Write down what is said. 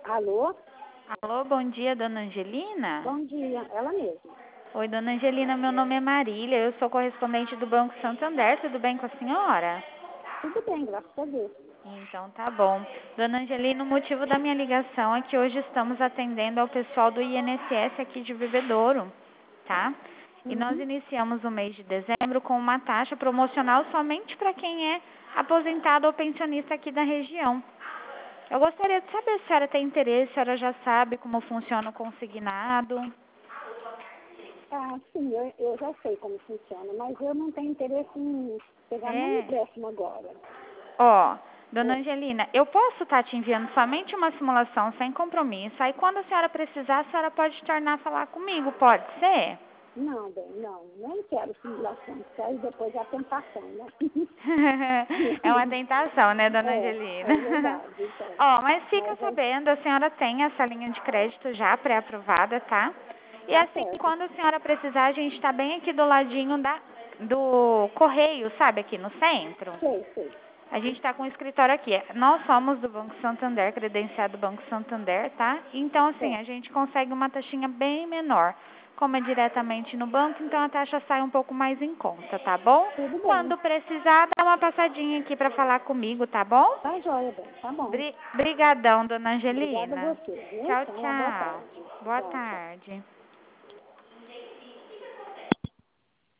Alô? Alô, bom dia, dona Angelina? Bom dia, ela mesma. Oi, dona Angelina, meu nome é Marília, eu sou correspondente do Banco Santander, tudo bem com a senhora? Tudo bem, graças a Deus. Então tá bom. Dona Angelina, o motivo da minha ligação é que hoje estamos atendendo ao pessoal do INSS aqui de Bebedouro, tá? E nós Uhum. iniciamos o mês de dezembro com uma taxa promocional somente para quem é aposentado ou pensionista aqui da região. Eu gostaria de saber se a senhora tem interesse, a senhora já sabe como funciona o consignado. Ah, sim, eu já sei como funciona, mas eu não tenho interesse em pegar nenhum É. empréstimo agora. Ó, dona É. Angelina, eu posso estar te enviando somente uma simulação sem compromisso. Aí quando a senhora precisar, a senhora pode tornar a falar comigo, pode ser? Não, bem, não, nem quero simulação, porque aí depois é a tentação, né? É uma tentação, né, dona É Angelina? verdade, então. Ó, mas fica Mas aí sabendo, a senhora tem essa linha de crédito já pré-aprovada, tá? E tá assim, certo. quando a senhora precisar, a gente está bem aqui do ladinho do correio, sabe, aqui no centro. Sei. A gente está com o escritório aqui. Nós somos do Banco Santander, credenciado do Banco Santander, tá? Então, assim, a Certo. gente consegue uma taxinha bem menor. Como é diretamente no banco, então a taxa sai um pouco mais em conta, tá bom? Tudo bem. Quando precisar, dá uma passadinha aqui para falar comigo, tá bom? Tá joia, bem, tá bom. Brigadão, dona Obrigada a Angelina. você, viu? Tchau, Então, uma boa tchau. tarde. Boa Tchau, tchau. tarde.